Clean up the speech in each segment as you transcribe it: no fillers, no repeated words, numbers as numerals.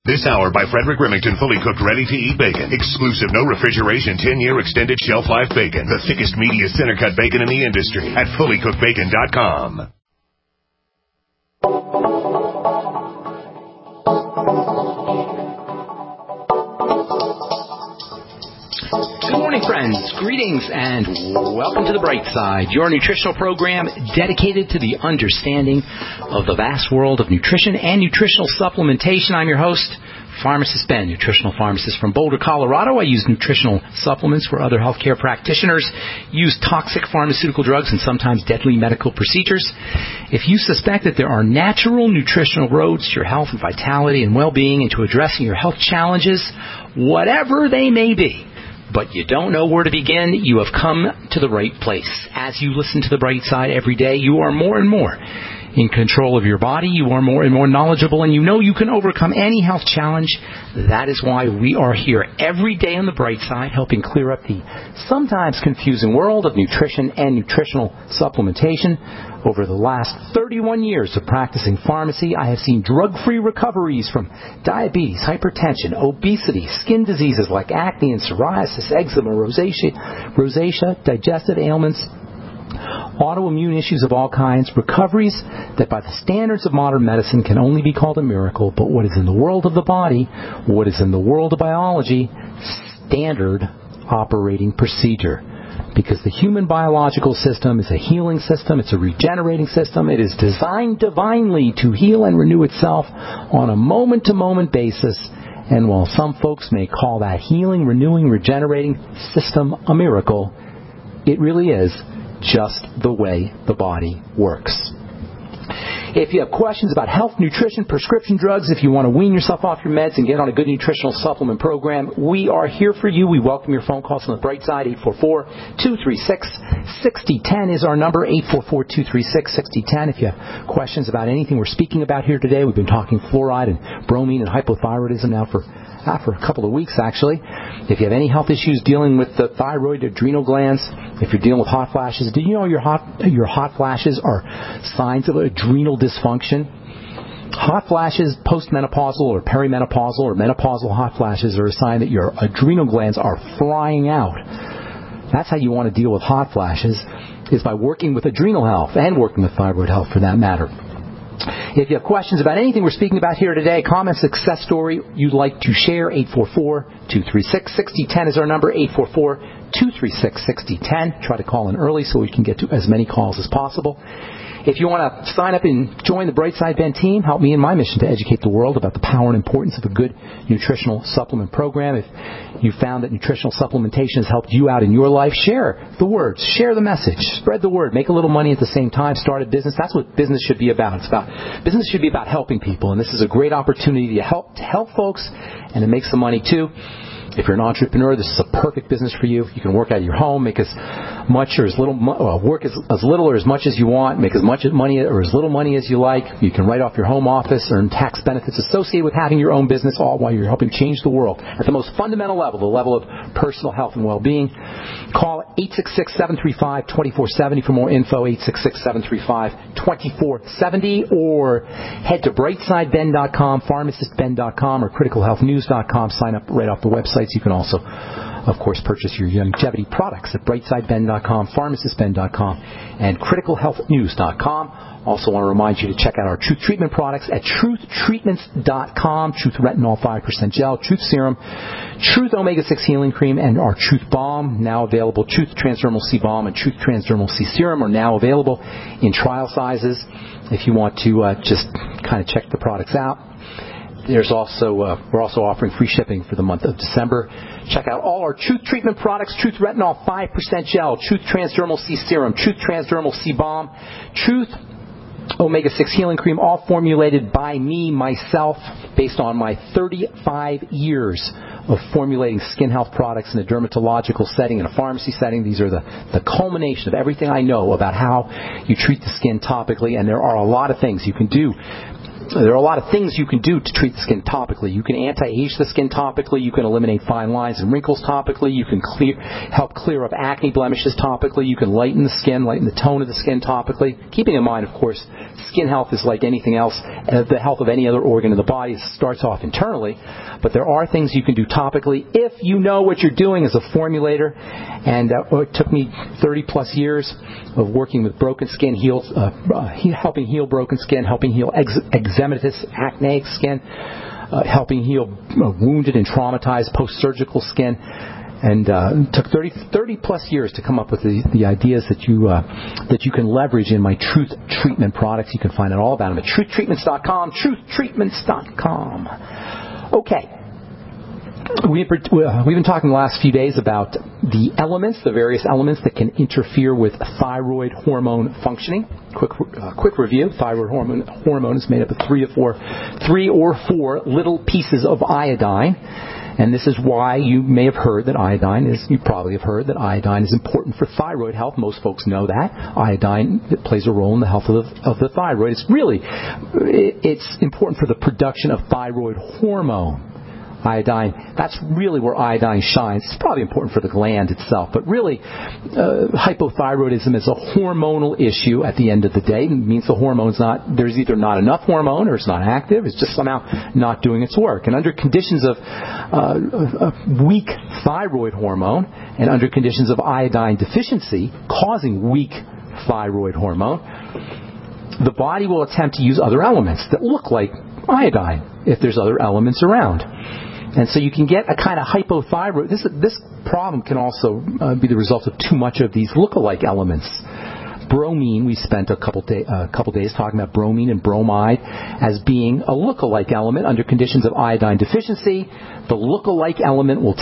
This hour by Frederick Remington, fully cooked, ready-to-eat bacon. Exclusive, no refrigeration, 10-year extended shelf life bacon. The thickest, meatiest center-cut bacon in the industry at fullycookedbacon.com. Good morning, friends. Greetings and welcome to The Bright Side, your nutritional program dedicated to the understanding of the vast world of nutrition and nutritional supplementation. I'm your host, Pharmacist Ben, nutritional pharmacist from Boulder, Colorado. I use nutritional supplements for other healthcare practitioners, use toxic pharmaceutical drugs, and sometimes deadly medical procedures. If you suspect that there are natural nutritional roads to your health and vitality and well-being and to addressing your health challenges, whatever they may be, but you don't know where to begin, you have come to the right place. As you listen to The Bright Side every day, you are more and more in control of your body. You are more and more knowledgeable, and you know you can overcome any health challenge. That is why we are here every day on The Bright Side, helping clear up the sometimes confusing world of nutrition and nutritional supplementation. Over the last 31 years of practicing pharmacy, I have seen drug-free recoveries from diabetes, hypertension, obesity, skin diseases like acne and psoriasis, eczema, rosacea, digestive ailments, autoimmune issues of all kinds, recoveries that by the standards of modern medicine can only be called a miracle, but what is in the world of the body, what is in the world of biology, standard operating procedure. Because the human biological system is a healing system, it's a regenerating system, it is designed divinely to heal and renew itself on a moment-to-moment basis. And while some folks may call that healing, renewing, regenerating system a miracle, it really is just the way the body works. If you have questions about health, nutrition, prescription drugs, if you want to wean yourself off your meds and get on a good nutritional supplement program, we are here for you. We welcome your phone calls on The Bright Side. 844-236-6010 is our number, 844-236-6010. If you have questions about anything we're speaking about here today, we've been talking fluoride and bromine and hypothyroidism now for a couple of weeks, actually. If you have any health issues dealing with the thyroid, adrenal glands, if you're dealing with hot flashes, did you know your hot flashes are signs of adrenal dysfunction? Hot flashes, postmenopausal or perimenopausal or menopausal hot flashes are a sign that your adrenal glands are frying out. That's how you want to deal with hot flashes, is by working with adrenal health and working with thyroid health for that matter. If you have questions about anything we're speaking about here today, comment, success story you'd like to share, 844-236-6010 is our number, 844-236-6010. Try to call in early so we can get to as many calls as possible. If you want to sign up and join the Bright Side Ben team, help me in my mission to educate the world about the power and importance of a good nutritional supplement program. If you found that nutritional supplementation has helped you out in your life, share the words, share the message, spread the word, make a little money at the same time, start a business. That's what business should be about. Business should be about helping people, and this is a great opportunity to help folks and to make some money too. If you're an entrepreneur, this is a perfect business for you. You can work out of your home, make as much or as little, work as little or as much as you want, make as much money or as little money as you like. You can write off your home office, earn tax benefits associated with having your own business, all while you're helping change the world at the most fundamental level, the level of personal health and well-being. Call 866-735-2470 for more info, 866-735-2470, or head to brightsideben.com, pharmacistben.com, or criticalhealthnews.com. Sign up right off the website. You can also, of course, purchase your longevity products at brightsideben.com, pharmacistben.com, and criticalhealthnews.com. Also want to remind you to check out our Truth Treatment products at truthtreatments.com, Truth Retinol 5% Gel, Truth Serum, Truth Omega-6 Healing Cream, and our Truth Balm, now available. Truth Transdermal C Balm and Truth Transdermal C Serum are now available in trial sizes if you want to just kind of check the products out. There's also we're also offering free shipping for the month of December. Check out all our Truth Treatment products: Truth Retinol 5% Gel, Truth Transdermal C Serum, Truth Transdermal C Balm, Truth Omega-6 Healing Cream, all formulated by me, myself, based on my 35 years of formulating skin health products in a dermatological setting, in a pharmacy setting. These are the culmination of everything I know about how you treat the skin topically, and there are a lot of things you can do There are a lot of things you can do to treat the skin topically. You can anti-age the skin topically. You can eliminate fine lines and wrinkles topically. You can help clear up acne blemishes topically. You can lighten the skin, lighten the tone of the skin topically. Keeping in mind, of course, skin health is like anything else. The health of any other organ in the body starts off internally. But there are things you can do topically if you know what you're doing as a formulator. And it took me 30-plus years of working with broken skin, helping heal broken skin, helping heal eczematous acneic skin, helping heal wounded and traumatized post-surgical skin. And it took 30-plus years to come up with the ideas that you can leverage in my Truth Treatment products. You can find out all about them at truthtreatments.com, truthtreatments.com. Okay. We've been talking the last few days about the various elements that can interfere with thyroid hormone functioning. Quick review. Thyroid hormone is made up of three or four little pieces of iodine. And this is why you probably have heard that iodine is important for thyroid health. Most folks know that. Iodine plays a role in the health of the thyroid. It's important for the production of thyroid hormone. Iodine, that's really where iodine shines. It's probably important for the gland itself, but really hypothyroidism is a hormonal issue at the end of the day. It means there's either not enough hormone or it's not active. It's just somehow not doing its work. And under conditions of weak thyroid hormone and under conditions of iodine deficiency causing weak thyroid hormone, the body will attempt to use other elements that look like iodine if there's other elements around. And so you can get a kind of hypothyroid. This problem can also be the result of too much of these look-alike elements. Bromine, we spent a couple days talking about bromine and bromide as being a look-alike element under conditions of iodine deficiency. The look-alike element will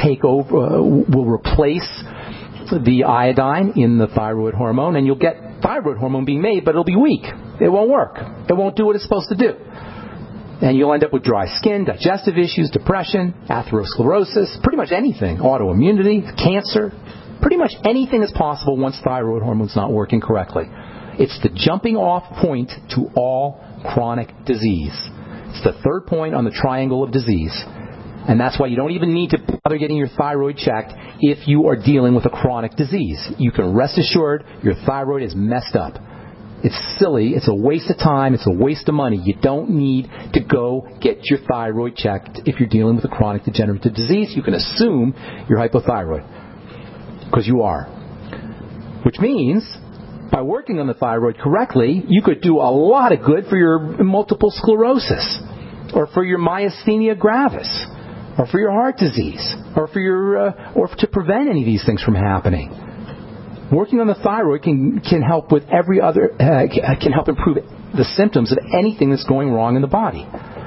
replace the iodine in the thyroid hormone, and you'll get thyroid hormone being made, but it'll be weak. It won't work. It won't do what it's supposed to do. And you'll end up with dry skin, digestive issues, depression, atherosclerosis, pretty much anything, autoimmunity, cancer. Pretty much anything is possible once thyroid hormone's not working correctly. It's the jumping off point to all chronic disease. It's the third point on the triangle of disease. And that's why you don't even need to bother getting your thyroid checked if you are dealing with a chronic disease. You can rest assured your thyroid is messed up. It's silly. It's a waste of time. It's a waste of money. You don't need to go get your thyroid checked if you're dealing with a chronic degenerative disease. You can assume you're hypothyroid because you are. Which means by working on the thyroid correctly, you could do a lot of good for your multiple sclerosis or for your myasthenia gravis or for your heart disease or or to prevent any of these things from happening. Working on the thyroid can help with can help improve the symptoms of anything that's going wrong in the body.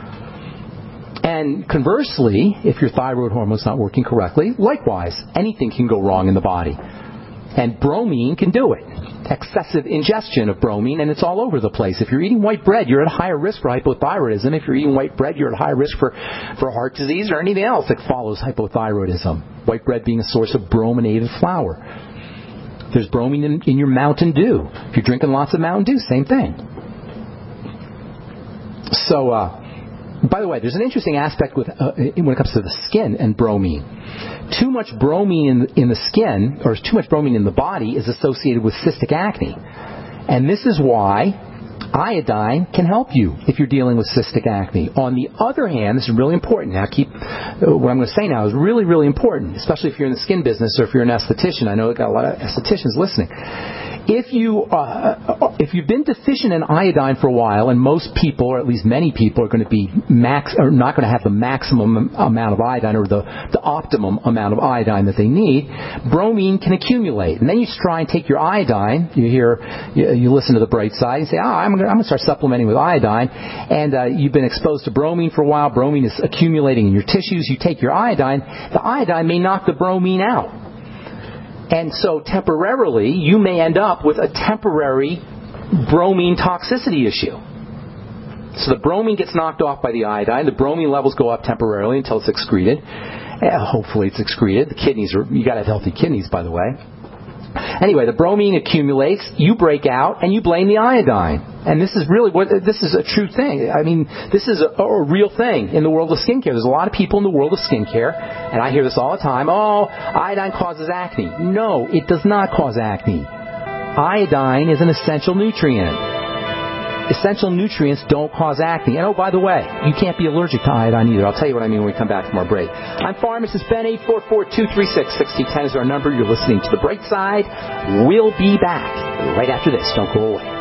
And conversely, if your thyroid hormone's not working correctly, likewise, anything can go wrong in the body. And bromine can do it. Excessive ingestion of bromine, and it's all over the place. If you're eating white bread, you're at a higher risk for hypothyroidism. If you're eating white bread, you're at a higher risk for heart disease or anything else that follows hypothyroidism. White bread being a source of brominated flour. There's bromine in your Mountain Dew. If you're drinking lots of Mountain Dew, same thing. So, by the way, there's an interesting aspect when it comes to the skin and bromine. Too much bromine in the skin, or too much bromine in the body, is associated with cystic acne. And this is why iodine can help you if you're dealing with cystic acne. On the other hand, this is really important. Now, what I'm going to say now is really, really important, especially if you're in the skin business or if you're an esthetician. I know we've got a lot of estheticians listening. If you've been deficient in iodine for a while, and most people, or at least many people, are going to be not going to have the maximum amount of iodine or the optimum amount of iodine that they need, bromine can accumulate. And then you try and take your iodine. You listen to the bright side and say, I'm going to start supplementing with iodine. And you've been exposed to bromine for a while. Bromine is accumulating in your tissues. You take your iodine. The iodine may knock the bromine out. And so temporarily, you may end up with a temporary bromine toxicity issue. So the bromine gets knocked off by the iodine. The bromine levels go up temporarily until it's excreted. Hopefully it's excreted. You got to have healthy kidneys, by the way. Anyway, the bromine accumulates, you break out, and you blame the iodine. And this is really this is a true thing. I mean, this is a real thing in the world of skincare. There's a lot of people in the world of skincare, and I hear this all the time, oh, iodine causes acne. No, it does not cause acne. Iodine is an essential nutrient. Essential nutrients don't cause acne. And oh, by the way, you can't be allergic to iodine either. I'll tell you what I mean when we come back from our break. I'm Pharmacist Ben. 844-236-6010 is our number. You're listening to The Bright Side. We'll be back right after this. Don't go away.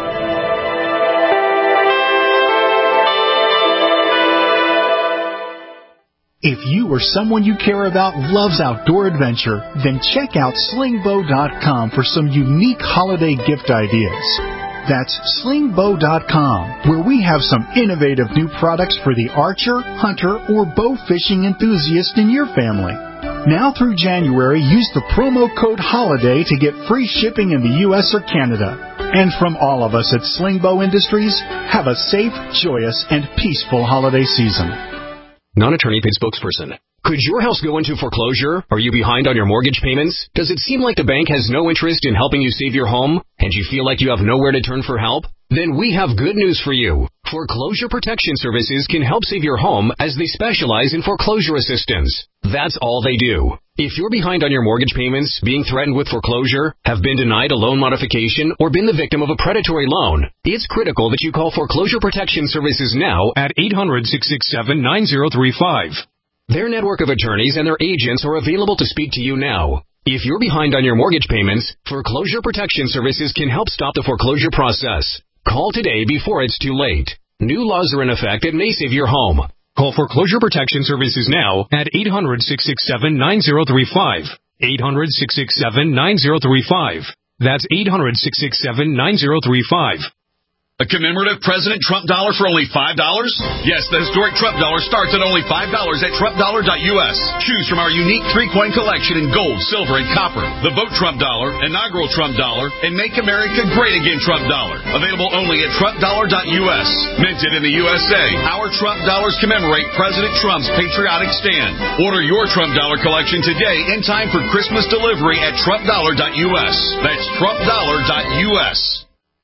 If you or someone you care about loves outdoor adventure, then check out slingbow.com for some unique holiday gift ideas. That's slingbow.com, where we have some innovative new products for the archer, hunter, or bow fishing enthusiast in your family. Now through January, use the promo code HOLIDAY to get free shipping in the U.S. or Canada. And from all of us at Slingbow Industries, have a safe, joyous, and peaceful holiday season. Non-attorney paid spokesperson. Could your house go into foreclosure? Are you behind on your mortgage payments? Does it seem like the bank has no interest in helping you save your home, and you feel like you have nowhere to turn for help? Then we have good news for you. Foreclosure Protection Services can help save your home as they specialize in foreclosure assistance. That's all they do. If you're behind on your mortgage payments, being threatened with foreclosure, have been denied a loan modification, or been the victim of a predatory loan, it's critical that you call Foreclosure Protection Services now at 800-667-9035. Their network of attorneys and their agents are available to speak to you now. If you're behind on your mortgage payments, Foreclosure Protection Services can help stop the foreclosure process. Call today before it's too late. New laws are in effect that may save your home. Call Foreclosure Protection Services now at 800-667-9035. 800-667-9035. That's 800-667-9035. A commemorative President Trump dollar for only $5? Yes, the historic Trump dollar starts at only $5 at TrumpDollar.us. Choose from our unique 3-coin collection in gold, silver, and copper. The Vote Trump dollar, inaugural Trump dollar, and Make America Great Again Trump dollar. Available only at TrumpDollar.us. Minted in the USA, our Trump dollars commemorate President Trump's patriotic stand. Order your Trump dollar collection today in time for Christmas delivery at TrumpDollar.us. That's TrumpDollar.us.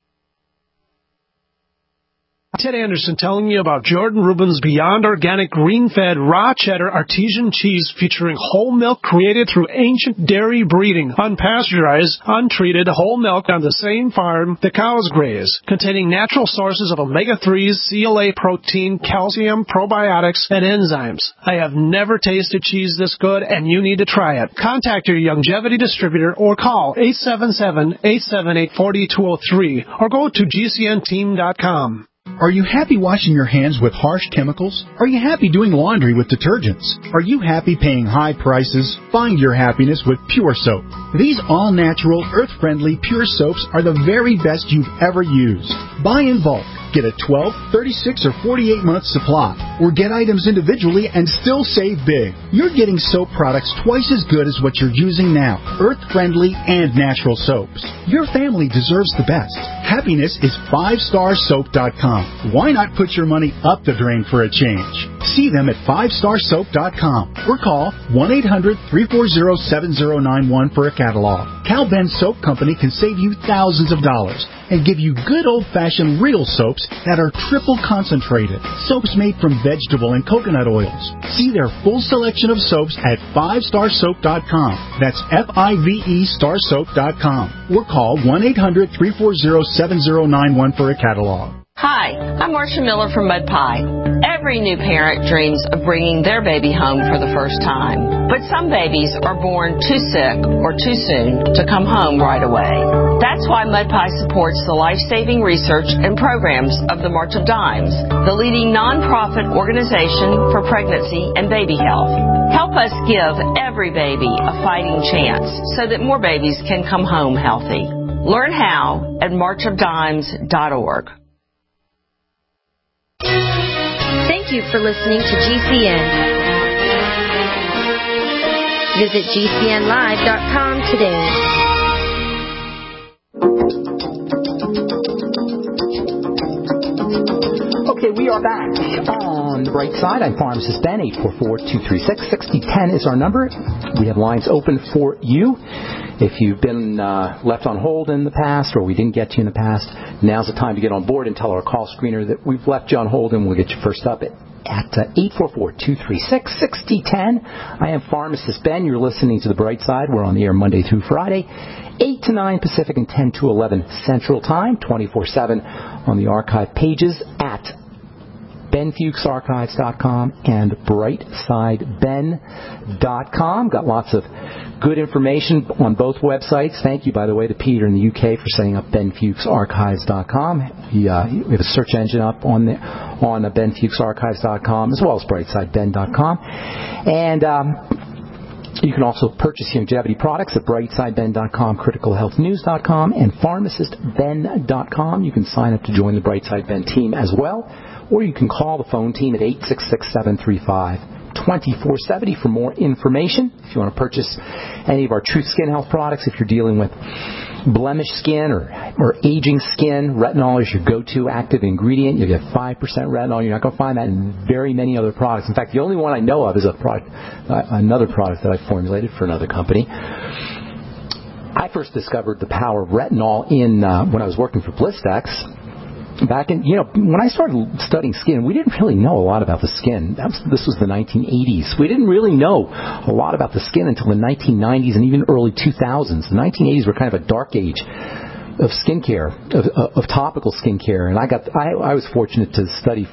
Ted Anderson telling you about Jordan Rubin's Beyond Organic Green-Fed Raw Cheddar Artesian Cheese featuring whole milk created through ancient dairy breeding, unpasteurized, untreated whole milk on the same farm the cows graze, containing natural sources of omega-3s, CLA protein, calcium, probiotics, and enzymes. I have never tasted cheese this good, and you need to try it. Contact your Youngevity distributor or call 877-878-4203 or go to gcnteam.com. Are you happy washing your hands with harsh chemicals? Are you happy doing laundry with detergents? Are you happy paying high prices? Find your happiness with Pure Soap. These all-natural, earth-friendly Pure Soaps are the very best you've ever used. Buy in bulk. Get a 12, 36, or 48-month supply, or get items individually and still save big. You're getting soap products twice as good as what you're using now, earth-friendly and natural soaps. Your family deserves the best. Happiness is 5starsoap.com. Why not put your money up the drain for a change? See them at 5starsoap.com or call 1-800-340-7091 for a catalog. Cal Ben Soap Company can save you thousands of dollars and give you good old-fashioned real soaps that are triple concentrated. Soaps made from vegetable and coconut oils. See their full selection of soaps at 5starsoap.com. That's F-I-V-E starsoap.com. Or call 1-800-340-7091 for a catalog. Hi, I'm Marcia Miller from Mud Pie. Every new parent dreams of bringing their baby home for the first time. But some babies are born too sick or too soon to come home right away. That's why Mud Pie supports the life-saving research and programs of the March of Dimes, the leading nonprofit organization for pregnancy and baby health. Help us give every baby a fighting chance so that more babies can come home healthy. Learn how at marchofdimes.org. Thank you for listening to GCN. Visit GCNlive.com today. Okay, we are back on the bright side. I'm Pharmacist Ben. 844-236-6010 is our number. We have lines open for you. If you've been left on hold in the past or we didn't get to you in the past, now's the time to get on board and tell our call screener that we've left you on hold, and we'll get you first up at 844-236-6010. I am Pharmacist Ben. You're listening to The Bright Side. We're on the air Monday through Friday, 8 to 9 Pacific and 10 to 11 Central Time, 24/7 on the archive pages at BenFuchsArchives.com and BrightSideBen.com. Got lots of good information on both websites. Thank you, by the way, to Peter in the UK for setting up BenFuchsArchives.com. We have a search engine up on BenFuchsArchives.com as well as BrightSideBen.com. And you can also purchase longevity products at BrightSideBen.com, CriticalHealthNews.com, and PharmacistBen.com. You can sign up to join the Brightside Ben team as well, or you can call the phone team at 866-735-2470 for more information. If you want to purchase any of our Truth Skin Health products, if you're dealing with blemished skin or aging skin, retinol is your go-to active ingredient. You get 5% retinol. You're not going to find that in very many other products. In fact, the only one I know of is another product that I formulated for another company. I first discovered the power of retinol when I was working for Blistex. Back in, when I started studying skin, we didn't really know a lot about the skin. This was the 1980s. We didn't really know a lot about the skin until the 1990s and even early 2000s. The 1980s were kind of a dark age of skincare, of topical skincare, and I was fortunate to study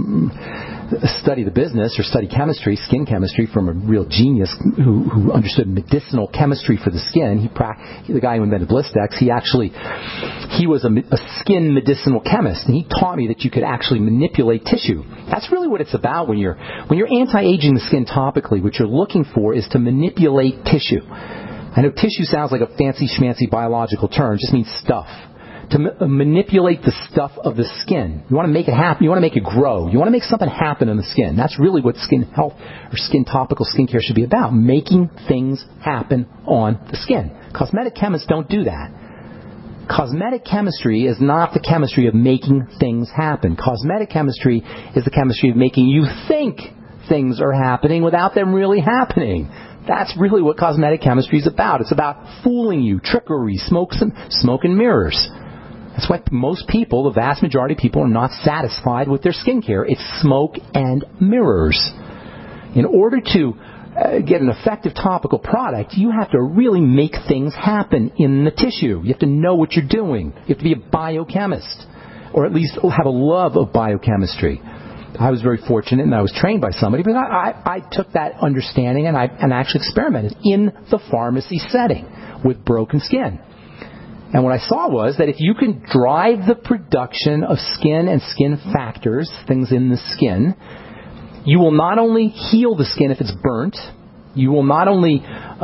the business or study chemistry, skin chemistry, from a real genius who understood medicinal chemistry for the skin. The guy who invented Blistex, he was a skin medicinal chemist, and he taught me that you could actually manipulate tissue. That's really what it's about when you're anti-aging the skin topically. What you're looking for is to manipulate tissue. I know tissue sounds like a fancy schmancy biological term. It just means stuff. To manipulate the stuff of the skin. You want to make it happen. You want to make it grow. You want to make something happen in the skin. That's really what skin health or skin topical skincare should be about. Making things happen on the skin. Cosmetic chemists don't do that. Cosmetic chemistry is not the chemistry of making things happen. Cosmetic chemistry is the chemistry of making you think things are happening without them really happening. That's really what cosmetic chemistry is about. It's about fooling you, trickery, smoke and mirrors. That's why most people, the vast majority of people, are not satisfied with their skincare. It's smoke and mirrors. In order to get an effective topical product, you have to really make things happen in the tissue. You have to know what you're doing. You have to be a biochemist, or at least have a love of biochemistry. I was very fortunate, and I was trained by somebody, but I took that understanding and I actually experimented in the pharmacy setting with broken skin. And what I saw was that if you can drive the production of skin and skin factors, things in the skin, you will not only heal the skin if it's burnt, you will not only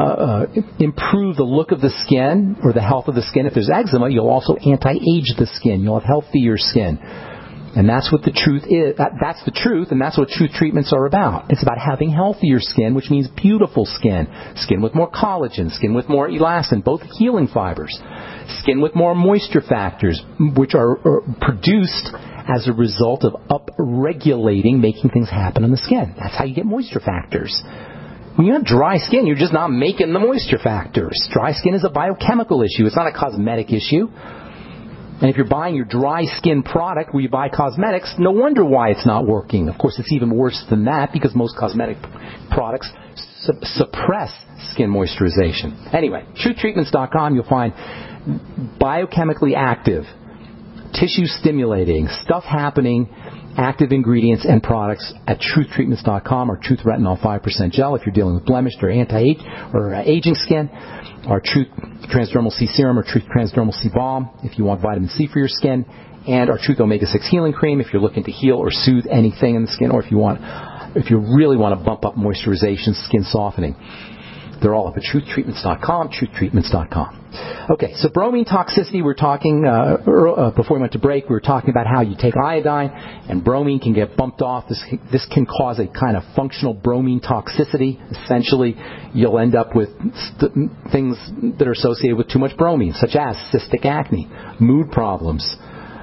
improve the look of the skin or the health of the skin. If there's eczema, you'll also anti-age the skin. You'll have healthier skin. And that's what the truth is. That's the truth, and that's what truth treatments are about. It's about having healthier skin, which means beautiful skin. Skin with more collagen, skin with more elastin, both healing fibers. Skin with more moisture factors, which are produced as a result of upregulating, making things happen in the skin. That's how you get moisture factors. When you have dry skin, you're just not making the moisture factors. Dry skin is a biochemical issue. It's not a cosmetic issue. And if you're buying your dry skin product where you buy cosmetics, no wonder why it's not working. Of course, it's even worse than that because most cosmetic products suppress skin moisturization. Anyway, TruthTreatments.com, you'll find biochemically active, tissue stimulating, stuff happening, active ingredients and products at TruthTreatments.com, or Truth Retinol 5% Gel if you're dealing with blemished or anti-age or aging skin, our Truth Transdermal C Serum or Truth Transdermal C Balm if you want vitamin C for your skin, and our Truth Omega-6 Healing Cream if you're looking to heal or soothe anything in the skin, or if you really want to bump up moisturization, skin softening. They're all up at TruthTreatments.com, TruthTreatments.com. Okay, so bromine toxicity, we were talking, before we went to break, we were talking about how you take iodine and bromine can get bumped off. This can cause a kind of functional bromine toxicity. Essentially, you'll end up with things that are associated with too much bromine, such as cystic acne, mood problems.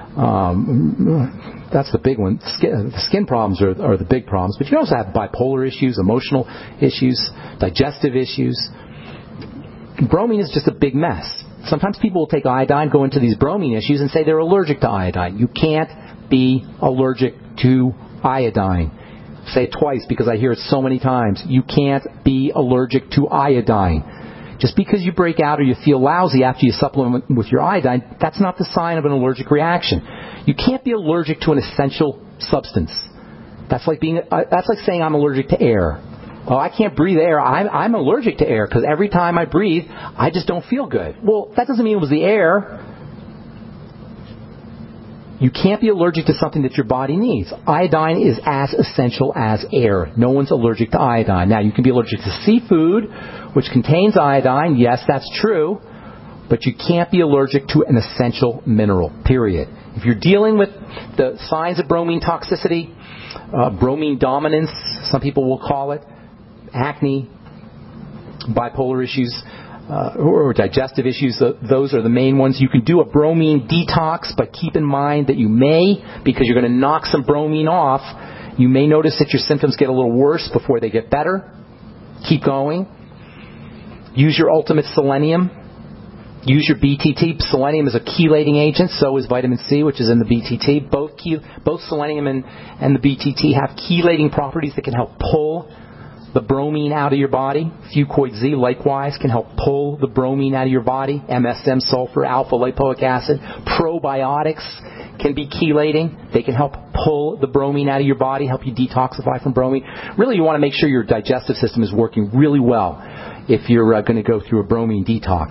That's the big one. The skin problems are the big problems, but you also have bipolar issues, emotional issues, digestive issues. bromine is just a big mess. Sometimes people will take iodine, go into these bromine issues, and say they're allergic to iodine. You can't be allergic to iodine. Say it twice because I hear it so many times. You can't be allergic to iodine. Just because you break out or you feel lousy after you supplement with your iodine, that's not the sign of an allergic reaction. You can't be allergic to an essential substance. That's like saying I'm allergic to air. Oh, I can't breathe air. I'm allergic to air because every time I breathe, I just don't feel good. Well, that doesn't mean it was the air. You can't be allergic to something that your body needs. Iodine is as essential as air. No one's allergic to iodine. Now, you can be allergic to seafood, which contains iodine. Yes, that's true. But you can't be allergic to an essential mineral, period. If you're dealing with the signs of bromine toxicity, bromine dominance, some people will call it, acne, bipolar issues, or digestive issues, those are the main ones. You can do a bromine detox, but keep in mind that you may, because you're going to knock some bromine off, you may notice that your symptoms get a little worse before they get better. Keep going. Use your ultimate selenium. Use your BTT. Selenium is a chelating agent, so is vitamin C, which is in the BTT. Both selenium and the BTT have chelating properties that can help pull the bromine out of your body. Fucoid Z, likewise, can help pull the bromine out of your body. MSM, sulfur, alpha lipoic acid. Probiotics can be chelating. They can help pull the bromine out of your body, help you detoxify from bromine. Really, you want to make sure your digestive system is working really well if you're going to go through a bromine detox.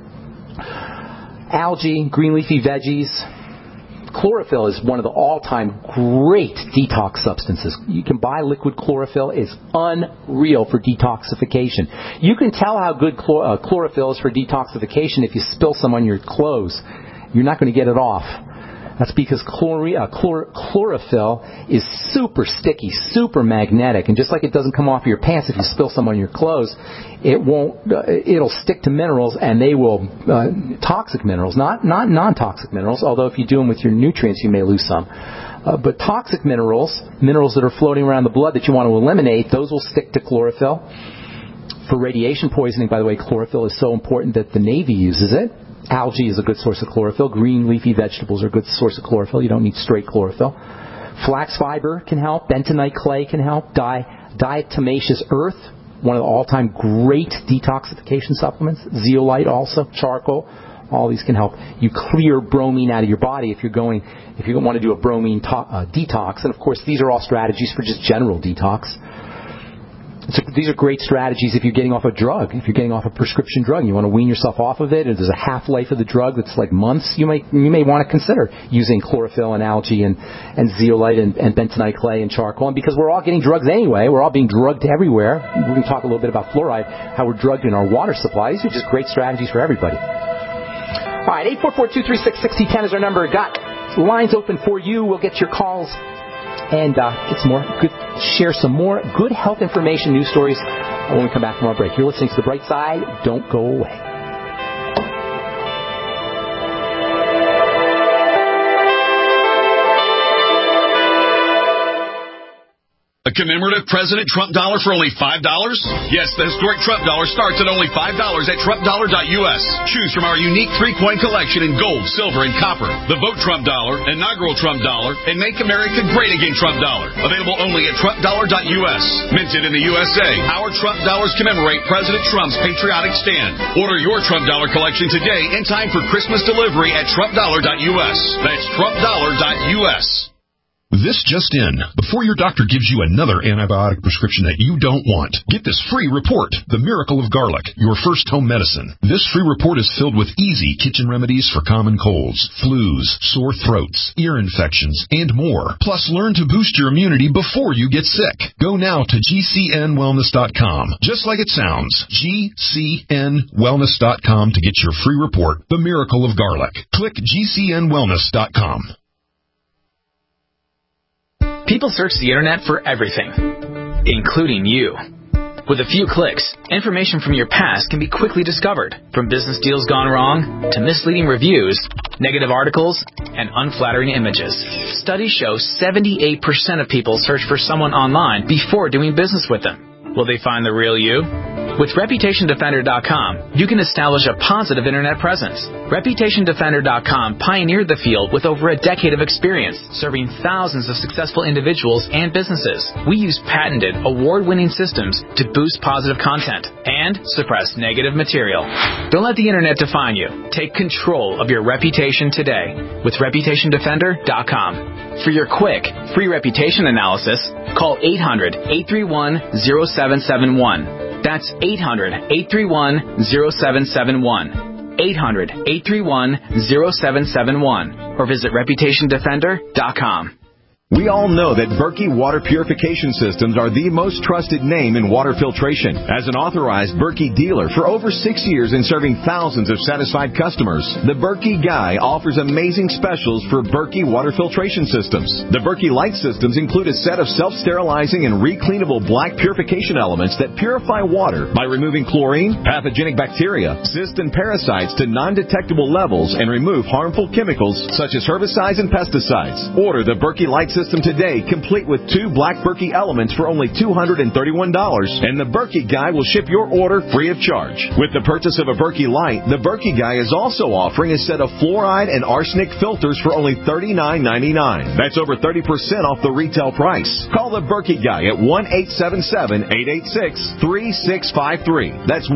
Algae, green leafy veggies. Chlorophyll is one of the all-time great detox substances. You can buy liquid chlorophyll. It's unreal for detoxification. You can tell how good chlorophyll is for detoxification if you spill some on your clothes. You're not going to get it off. That's because chlorophyll is super sticky, super magnetic, and just like it doesn't come off your pants if you spill some on your clothes, it'll stick to minerals, and they will toxic minerals, not non-toxic minerals. Although if you do them with your nutrients, you may lose some. But toxic minerals that are floating around the blood that you want to eliminate, those will stick to chlorophyll. For radiation poisoning, by the way, chlorophyll is so important that the Navy uses it. Algae is a good source of chlorophyll. Green leafy vegetables are a good source of chlorophyll. You don't need straight chlorophyll. Flax fiber can help. Bentonite clay can help. Diatomaceous earth, one of the all-time great detoxification supplements. Zeolite also. Charcoal. All these can help you clear bromine out of your body if you want to do a bromine detox. And, of course, these are all strategies for just general detox. So these are great strategies if you're getting off a drug. If you're getting off a prescription drug and you want to wean yourself off of it, and there's a half-life of the drug that's like months, you may want to consider using chlorophyll and algae and zeolite and bentonite clay and charcoal. And because we're all getting drugs anyway, we're all being drugged everywhere. We're going to talk a little bit about fluoride, how we're drugged in our water supply. These are just great strategies for everybody. All right, 844-236-6010 is our number. Got lines open for you. We'll get your calls and share some more good health information, news stories when we come back from our break. You're listening to The Bright Side. Don't go away. A commemorative President Trump dollar for only $5? Yes, the historic Trump dollar starts at only $5 at TrumpDollar.us. Choose from our unique 3-coin collection in gold, silver, and copper. The Vote Trump dollar, inaugural Trump dollar, and Make America Great Again Trump dollar. Available only at TrumpDollar.us. Minted in the USA, our Trump dollars commemorate President Trump's patriotic stand. Order your Trump dollar collection today in time for Christmas delivery at TrumpDollar.us. That's TrumpDollar.us. This just in. Before your doctor gives you another antibiotic prescription that you don't want, get this free report, The Miracle of Garlic, your first home medicine. This free report is filled with easy kitchen remedies for common colds, flus, sore throats, ear infections, and more. Plus, learn to boost your immunity before you get sick. Go now to GCNwellness.com. Just like it sounds, GCNwellness.com to get your free report, The Miracle of Garlic. Click GCNwellness.com. People search the internet for everything, including you. With a few clicks, information from your past can be quickly discovered, from business deals gone wrong to misleading reviews, negative articles, and unflattering images. Studies show 78% of people search for someone online before doing business with them. Will they find the real you? With ReputationDefender.com, you can establish a positive internet presence. ReputationDefender.com pioneered the field with over a decade of experience, serving thousands of successful individuals and businesses. We use patented, award-winning systems to boost positive content and suppress negative material. Don't let the internet define you. Take control of your reputation today with ReputationDefender.com. For your quick, free reputation analysis, call 800-831-0771. That's 800-831-0771. 800-831-0771. Or visit ReputationDefender.com. We all know that Berkey Water Purification Systems are the most trusted name in water filtration. As an authorized Berkey dealer for over 6 years and serving thousands of satisfied customers, the Berkey Guy offers amazing specials for Berkey Water Filtration Systems. The Berkey Light Systems include a set of self-sterilizing and recleanable black purification elements that purify water by removing chlorine, pathogenic bacteria, cysts, and parasites to non-detectable levels and remove harmful chemicals such as herbicides and pesticides. Order the Berkey Light System today, complete with 2 black Berkey elements for only $231, and the Berkey Guy will ship your order free of charge. With the purchase of a Berkey Light, the Berkey Guy is also offering a set of fluoride and arsenic filters for only $39.99. That's over 30% off the retail price. Call the Berkey Guy at 1-877-886-3653. That's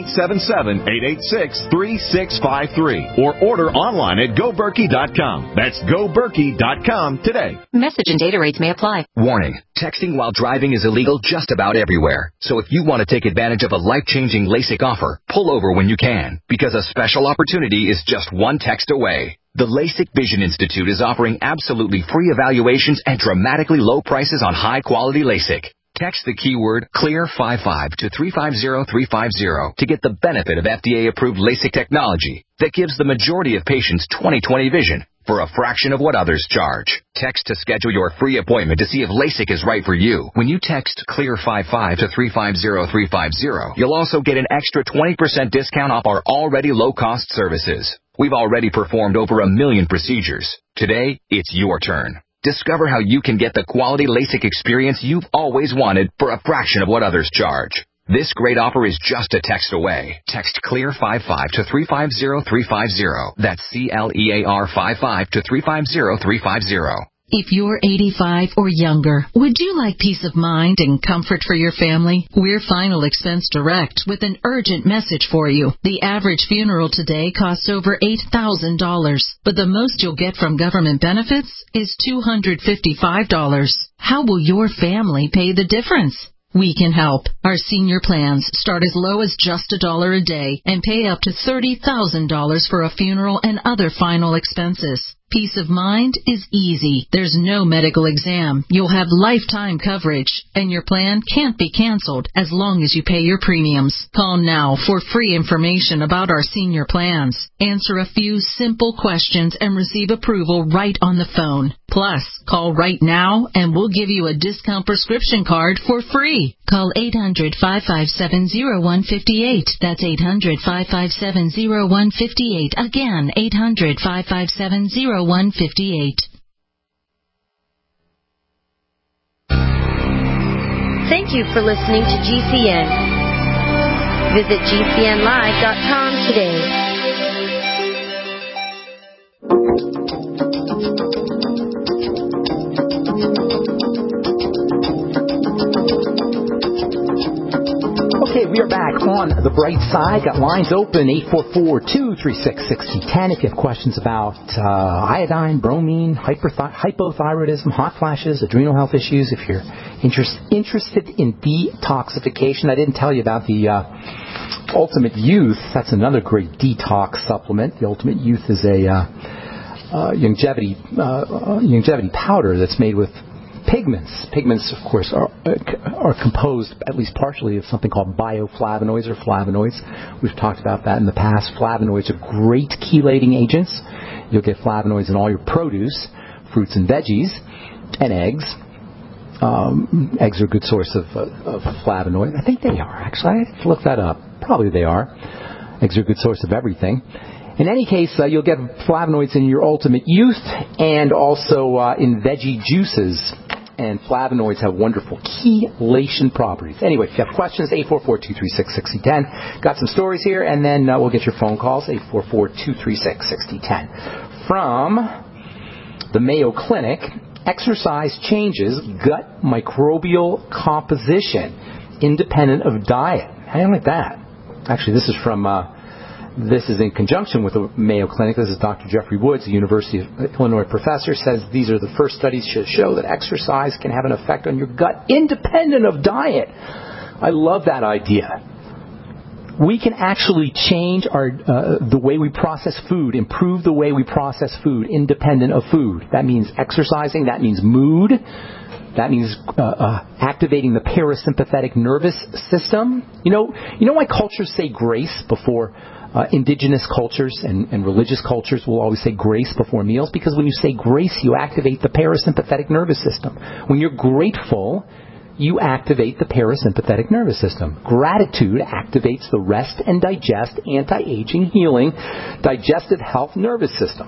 1-877-886-3653. Or order online at GoBerkey.com. That's GoBerkey.com today. Message and data rates may apply. Warning. Texting while driving is illegal just about everywhere. So if you want to take advantage of a life-changing LASIK offer, pull over when you can, because a special opportunity is just one text away. The LASIK Vision Institute is offering absolutely free evaluations and dramatically low prices on high-quality LASIK. Text the keyword CLEAR55 to 350350 to get the benefit of FDA-approved LASIK technology that gives the majority of patients 20/20 vision for a fraction of what others charge. Text to schedule your free appointment to see if LASIK is right for you. When you text CLEAR55 to 350350, you'll also get an extra 20% discount off our already low-cost services. We've already performed over 1 million procedures. Today, it's your turn. Discover how you can get the quality LASIK experience you've always wanted for a fraction of what others charge. This great offer is just a text away. Text CLEAR55 to 350350. That's CLEAR55 to 350350. If you're 85 or younger, would you like peace of mind and comfort for your family? We're Final Expense Direct with an urgent message for you. The average funeral today costs over $8,000, but the most you'll get from government benefits is $255. How will your family pay the difference? We can help. Our senior plans start as low as just $1 a day and pay up to $30,000 for a funeral and other final expenses. Peace of mind is easy. There's no medical exam. You'll have lifetime coverage, and your plan can't be canceled as long as you pay your premiums. Call now for free information about our senior plans. Answer a few simple questions and receive approval right on the phone. Plus, call right now and we'll give you a discount prescription card for free. Call 800-557-0158. That's 800-557-0158. Again, 800-557-0158. Thank you for listening to GCN. Visit GCNlive.com today. Okay, we are back on the bright side. Got lines open, 844-236-6010. If you have questions about iodine, bromine, hypothyroidism, hot flashes, adrenal health issues, if you're interested in detoxification. I didn't tell you about the Ultimate Youth. That's another great detox supplement. The Ultimate Youth is a longevity powder that's made with pigments. Pigments, of course, are composed, at least partially, of something called bioflavonoids or flavonoids. We've talked about that in the past. Flavonoids are great chelating agents. You'll get flavonoids in all your produce, fruits and veggies, and eggs. Eggs are a good source of flavonoid. I think they are, actually. I have to look that up. Probably they are. Eggs are a good source of everything. In any case, you'll get flavonoids in your Ultimate Youth and also in veggie juices. and flavonoids have wonderful chelation properties. Anyway, if you have questions, 844-236-6010. Got some stories here, and then we'll get your phone calls, 844-236-6010. From the Mayo Clinic, exercise changes gut microbial composition independent of diet. How do you like that? Actually, this is from... This is in conjunction with the Mayo Clinic. This is Dr. Jeffrey Woods, the University of Illinois professor, says these are the first studies to show that exercise can have an effect on your gut independent of diet. I love that idea. We can actually change the way we process food, improve the way we process food independent of food. That means exercising. That means mood. That means activating the parasympathetic nervous system. You know why cultures say grace before indigenous cultures and religious cultures will always say grace before meals? Because when you say grace, you activate the parasympathetic nervous system. When you're grateful, you activate the parasympathetic nervous system. Gratitude activates the rest and digest, anti-aging, healing, digestive health nervous system.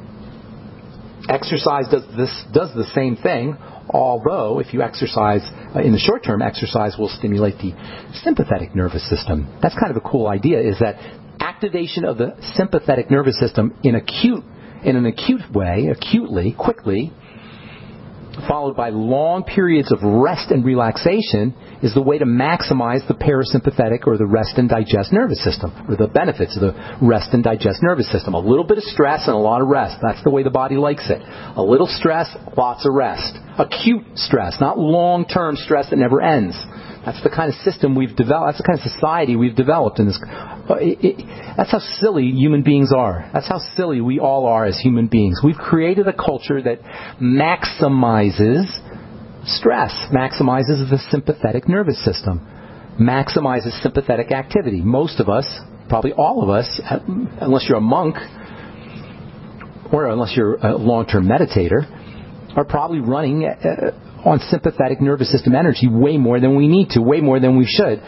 Exercise does the same thing. Although, if you exercise, in the short term, exercise will stimulate the sympathetic nervous system. That's kind of a cool idea, is that activation of the sympathetic nervous system in an acute way, acutely, quickly, followed by long periods of rest and relaxation, is the way to maximize the parasympathetic or the rest and digest nervous system, or the benefits of the rest and digest nervous system. A little bit of stress and a lot of rest. That's the way the body likes it. A little stress, lots of rest. Acute stress, not long-term stress that never ends. That's the kind of system we've developed. That's the kind of society we've developed in this. That's how silly human beings are. That's how silly we all are as human beings. We've created a culture that maximizes stress, maximizes the sympathetic nervous system, maximizes sympathetic activity. Most of us, probably all of us, unless you're a monk or unless you're a long-term meditator, are probably running on sympathetic nervous system energy way more than we need to, way more than we should,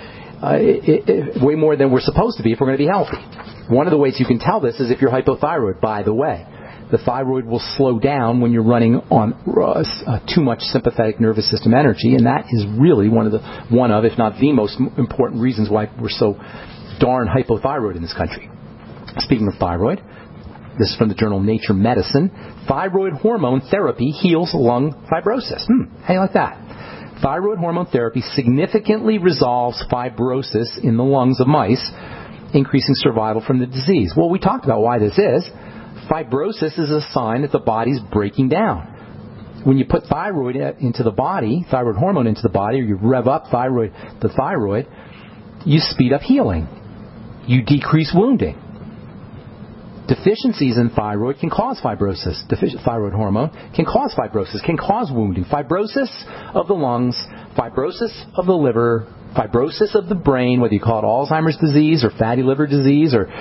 way more than we're supposed to be if we're going to be healthy. One of the ways you can tell this is if you're hypothyroid, by the way. The thyroid will slow down when you're running on too much sympathetic nervous system energy, and that is really one of, if not the most important reasons why we're so darn hypothyroid in this country. Speaking of thyroid, this is from the journal Nature Medicine. Thyroid hormone therapy heals lung fibrosis. How do you like that? Thyroid hormone therapy significantly resolves fibrosis in the lungs of mice, increasing survival from the disease. Well, we talked about why this is. Fibrosis is a sign that the body's breaking down. When you put thyroid into the body, thyroid hormone into the body, or you rev up the thyroid, you speed up healing. You decrease wounding. Deficiencies in thyroid can cause fibrosis. Thyroid hormone can cause fibrosis, can cause wounding. Fibrosis of the lungs, fibrosis of the liver, fibrosis of the brain, whether you call it Alzheimer's disease or fatty liver disease or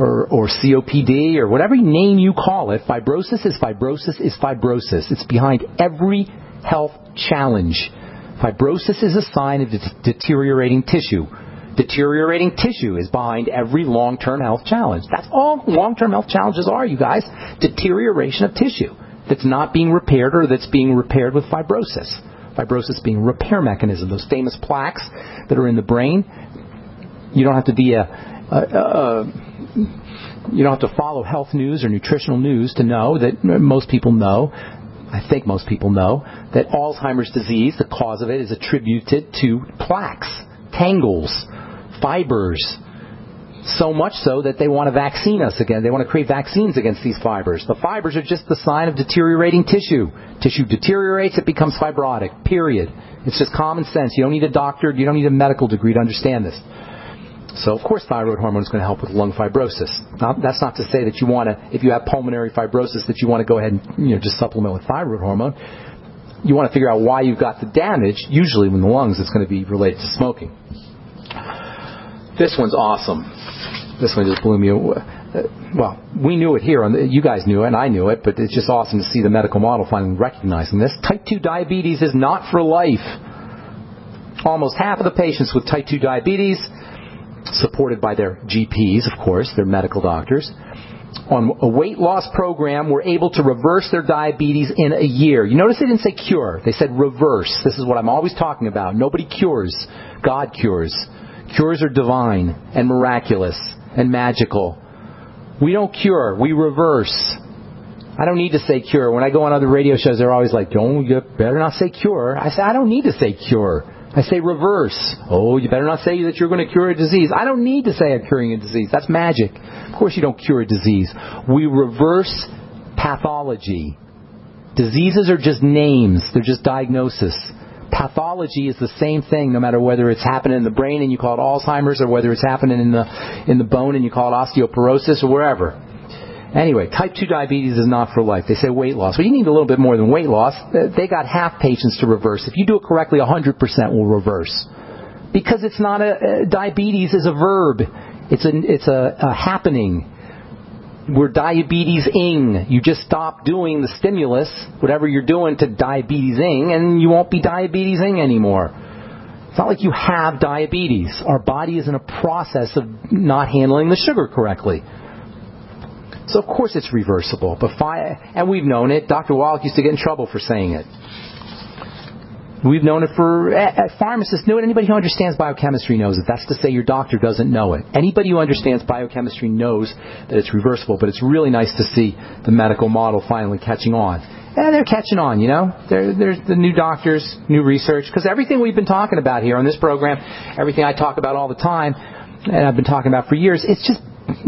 COPD or whatever name you call it, fibrosis is fibrosis is fibrosis. It's behind every health challenge. Fibrosis is a sign of deteriorating tissue. Deteriorating tissue is behind every long-term health challenge. That's all long-term health challenges are, you guys. Deterioration of tissue that's not being repaired or that's being repaired with fibrosis. Fibrosis being a repair mechanism. Those famous plaques that are in the brain, you don't have to be you don't have to follow health news or nutritional news to know that most people know, I think most people know, that Alzheimer's disease, the cause of it, is attributed to plaques, tangles, fibers, so much so that they want to vaccine us again. They want to create vaccines against these fibers. The fibers are just the sign of deteriorating tissue. Tissue deteriorates, it becomes fibrotic, period. It's just common sense. You don't need a doctor, you don't need a medical degree to understand this. So, of course, thyroid hormone is going to help with lung fibrosis. Now, that's not to say that you want to, if you have pulmonary fibrosis, that you want to go ahead and just supplement with thyroid hormone. You want to figure out why you've got the damage. Usually in the lungs, it's going to be related to smoking. This one's awesome. This one just blew me away. Well, we knew it here. You guys knew it, and I knew it, but it's just awesome to see the medical model finally recognizing this. Type 2 diabetes is not for life. Almost half of the patients with type 2 diabetes, supported by their GPs, of course, their medical doctors, on a weight loss program were able to reverse their diabetes in a year. You notice they didn't say cure. They said reverse. This is what I'm always talking about. Nobody cures. God cures. Cures are divine and miraculous and magical. We don't cure. We reverse. I don't need to say cure. When I go on other radio shows, they're always like, you better not say cure. I say, I don't need to say cure. I say reverse. Oh, you better not say that you're going to cure a disease. I don't need to say I'm curing a disease. That's magic. Of course you don't cure a disease. We reverse pathology. Diseases are just names. They're just diagnosis. Pathology is the same thing no matter whether it's happening in the brain and you call it Alzheimer's or whether it's happening in the bone and you call it osteoporosis or wherever. Anyway, type 2 diabetes is not for life. They say weight loss. Well, you need a little bit more than weight loss. They got half patients to reverse. If you do it correctly, 100% will reverse. Because it's not diabetes is a verb. It's a happening. We're diabetes-ing. You just stop doing the stimulus, whatever you're doing to diabetes-ing, and you won't be diabetes-ing anymore. It's not like you have diabetes. Our body is in a process of not handling the sugar correctly. So, of course, it's reversible. And we've known it. Dr. Wallach used to get in trouble for saying it. We've known it for... Pharmacists know it. Anybody who understands biochemistry knows it. That's to say your doctor doesn't know it. Anybody who understands biochemistry knows that it's reversible. But it's really nice to see the medical model finally catching on. And they're catching on, you know. There's the new doctors, new research. Because everything we've been talking about here on this program, everything I talk about all the time, and I've been talking about for years, it's just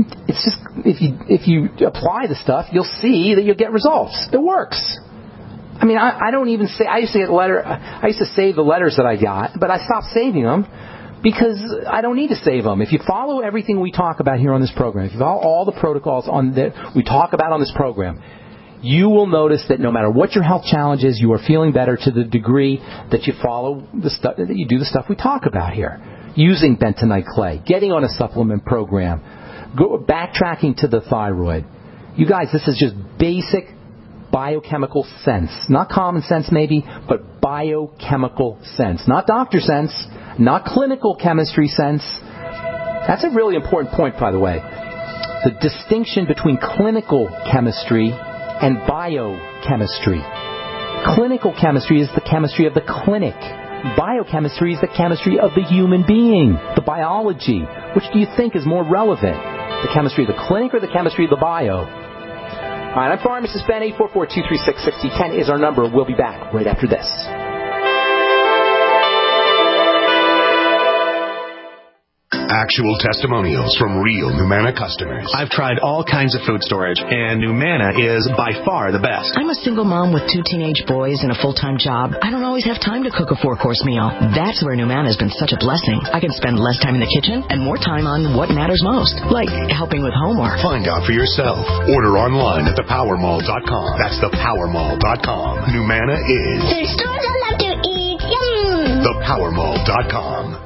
if you apply the stuff, you'll see that you'll get results. It works. I mean, I don't even say. I used to save the letters that I got, but I stopped saving them because I don't need to save them. If you follow everything we talk about here on this program, if you follow all the protocols that we talk about on this program, you will notice that no matter what your health challenge is, you are feeling better to the degree that you follow the stuff, that you do the stuff we talk about here. Using bentonite clay, getting on a supplement program, backtracking to the thyroid. You guys, this is just basic biochemical sense. Not common sense maybe, but biochemical sense. Not doctor sense, not clinical chemistry sense. That's a really important point, by the way. The distinction between clinical chemistry and biochemistry. Clinical chemistry is the chemistry of the clinic. Biochemistry is the chemistry of the human being, the biology. Which do you think is more relevant? The chemistry of the clinic or the chemistry of the bio? All right, I'm Pharmacist Ben. 844-236-6010 is our number. We'll be back right after this. Actual testimonials from real Numanna customers. I've tried all kinds of food storage, and Numanna is by far the best. I'm a single mom with 2 teenage boys and a full-time job. I don't always have time to cook a 4-course meal. That's where Numanna has been such a blessing. I can spend less time in the kitchen and more time on what matters most, like helping with homework. Find out for yourself. Order online at thepowermall.com. That's thepowermall.com. Numanna is... There's stores I love to eat. Yum! Thepowermall.com.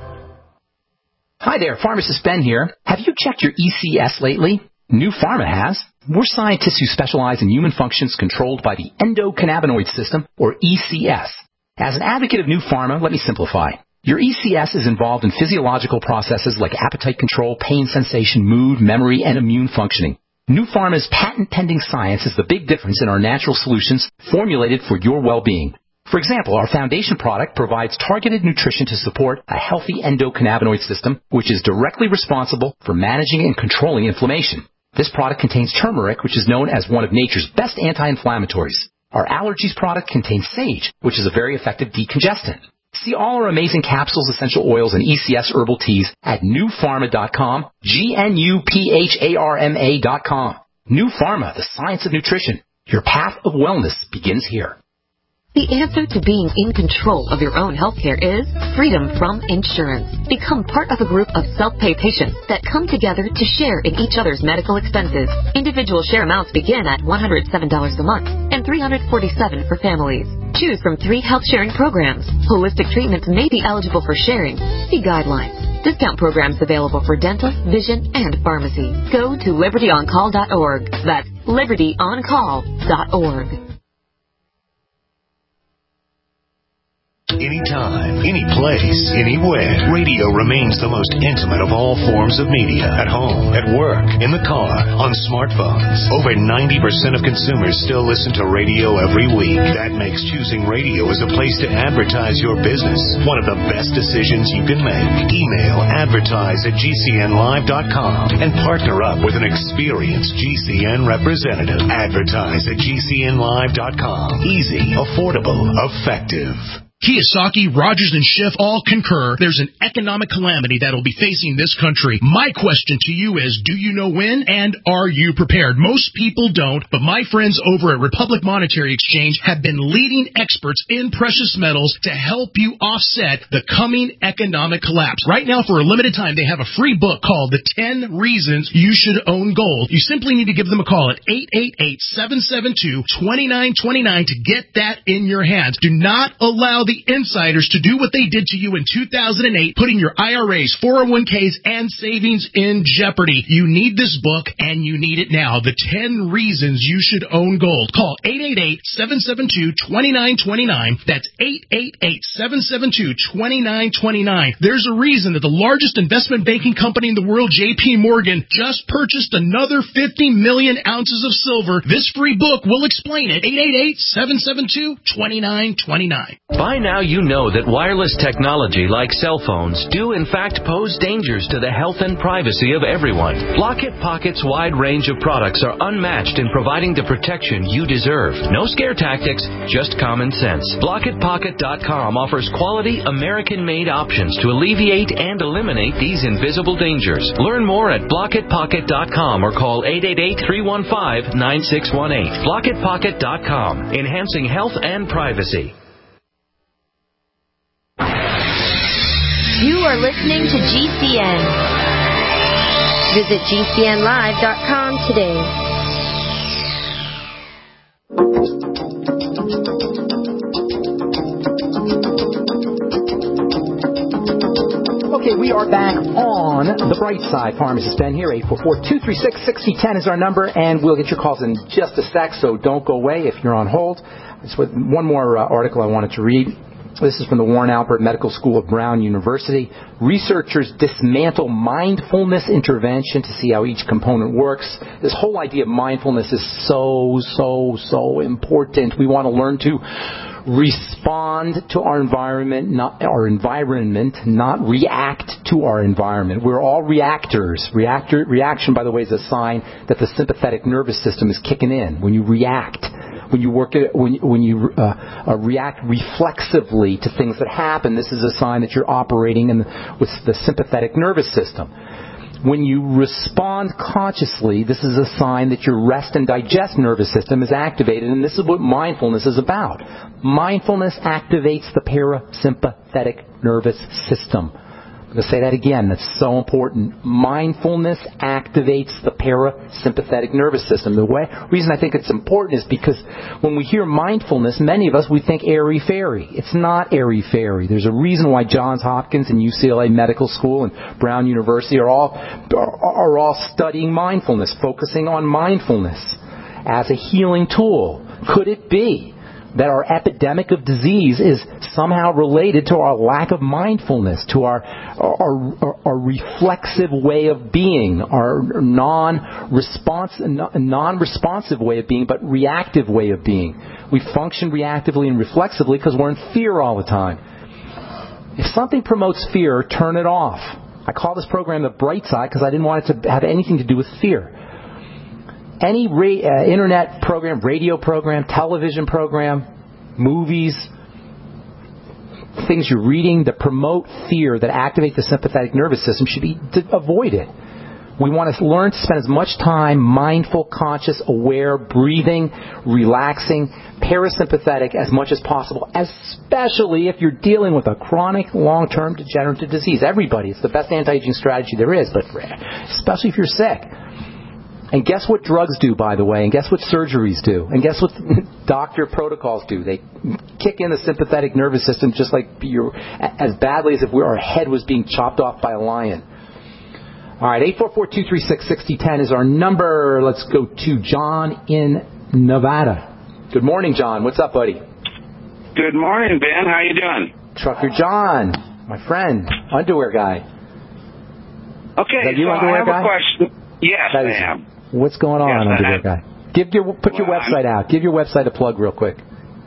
Hi there, Pharmacist Ben here. Have you checked your ECS lately? New Pharma has. We're scientists who specialize in human functions controlled by the endocannabinoid system, or ECS. As an advocate of New Pharma, let me simplify. Your ECS is involved in physiological processes like appetite control, pain sensation, mood, memory, and immune functioning. New Pharma's patent-pending science is the big difference in our natural solutions formulated for your well-being. For example, our foundation product provides targeted nutrition to support a healthy endocannabinoid system, which is directly responsible for managing and controlling inflammation. This product contains turmeric, which is known as one of nature's best anti-inflammatories. Our allergies product contains sage, which is a very effective decongestant. See all our amazing capsules, essential oils, and ECS herbal teas at newpharma.com, GNUPHARMA.com. New Pharma, the science of nutrition. Your path of wellness begins here. The answer to being in control of your own healthcare is freedom from insurance. Become part of a group of self-pay patients that come together to share in each other's medical expenses. Individual share amounts begin at $107 a month and $347 for families. Choose from 3 health sharing programs. Holistic treatments may be eligible for sharing. See guidelines. Discount programs available for dental, vision, and pharmacy. Go to libertyoncall.org. That's libertyoncall.org. Anytime, any place, anywhere. Radio remains the most intimate of all forms of media. At home, at work, in the car, on smartphones. Over 90% of consumers still listen to radio every week. That makes choosing radio as a place to advertise your business one of the best decisions you can make. Email advertise@gcnlive.com and partner up with an experienced GCN representative. Advertise at gcnlive.com. Easy, affordable, effective. Kiyosaki, Rogers, and Schiff all concur there's an economic calamity that will be facing this country. My question to you is, do you know when, and are you prepared? Most people don't, but my friends over at Republic Monetary Exchange have been leading experts in precious metals to help you offset the coming economic collapse. Right now, for a limited time, they have a free book called The 10 Reasons You Should Own Gold. You simply need to give them a call at 888-772-2929 to get that in your hands. Do not allow the insiders to do what they did to you in 2008, putting your IRAs, 401ks, and savings in jeopardy. You need this book, and you need it now. The 10 Reasons You Should Own Gold. Call 888-772-2929. That's 888-772-2929. There's a reason that the largest investment banking company in the world, J.P. Morgan, just purchased another 50 million ounces of silver. This free book will explain it. 888-772-2929. By now you know that wireless technology like cell phones do in fact pose dangers to the health and privacy of everyone. Blockit Pocket's wide range of products are unmatched in providing the protection you deserve. No scare tactics, just common sense. BlockitPocket.com offers quality American-made options to alleviate and eliminate these invisible dangers. Learn more at BlockitPocket.com or call 888-315-9618. BlockitPocket.com, enhancing health and privacy. You are listening to GCN. Visit GCNlive.com today. Okay, we are back on The Bright Side. Pharmacist Ben here. 844-236-6010 is our number, and we'll get your calls in just a sec, so don't go away if you're on hold. Just one more article I wanted to read. This is from the Warren Alpert Medical School of Brown University. Researchers dismantle mindfulness intervention to see how each component works. This whole idea of mindfulness is so important. We want to learn to respond to our environment, not react to our environment. We're all reactors. Reaction, by the way, is a sign that the sympathetic nervous system is kicking in. When you react, when you react reflexively to things that happen, this is a sign that you're operating with the sympathetic nervous system. When you respond consciously, this is a sign that your rest and digest nervous system is activated, and this is what mindfulness is about. Mindfulness activates the parasympathetic nervous system. I'm going to say that again. That's so important. Mindfulness activates the parasympathetic nervous system. The reason I think it's important is because when we hear mindfulness, many of us, we think airy-fairy. It's not airy-fairy. There's a reason why Johns Hopkins and UCLA Medical School and Brown University are all studying mindfulness, focusing on mindfulness as a healing tool. Could it be that our epidemic of disease is somehow related to our lack of mindfulness, to our reflexive way of being, our non-responsive way of being, but reactive way of being? We function reactively and reflexively because we're in fear all the time. If something promotes fear, turn it off. I call this program The Bright Side because I didn't want it to have anything to do with fear. Any internet program, radio program, television program, movies, things you're reading that promote fear, that activate the sympathetic nervous system should be avoided. We want to learn to spend as much time mindful, conscious, aware, breathing, relaxing, parasympathetic as much as possible, especially if you're dealing with a chronic, long-term degenerative disease. Everybody, it's the best anti-aging strategy there is, but especially if you're sick. And guess what drugs do, by the way? And guess what surgeries do? And guess what doctor protocols do? They kick in the sympathetic nervous system just like as badly as if our head was being chopped off by a lion. All right, 844-236-6010 is our number. Let's go to John in Nevada. Good morning, John. What's up, buddy? Good morning, Ben. How you doing? Trucker John, my friend, underwear guy. Okay, Is that you, so underwear I have guy? a question. Yes, That I is- am. What's going on, Yes, underwear guy? Put your website out. Give your website a plug real quick.